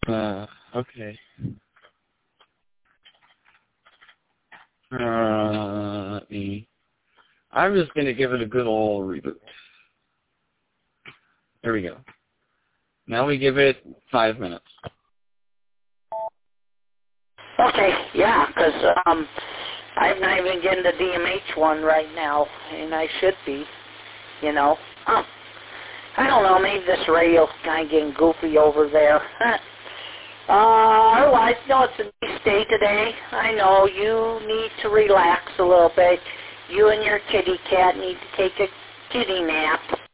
Okay. I'm just going to give it a good old reboot. There we go. Now we give it 5 minutes. Okay, yeah, because I'm not even getting the DMH one right now, and I should be, you know. I don't know, maybe this radio's kind of getting goofy over there. Otherwise, no, it's a nice day today. I know you need to relax a little bit. You and your kitty cat need to take a kitty nap.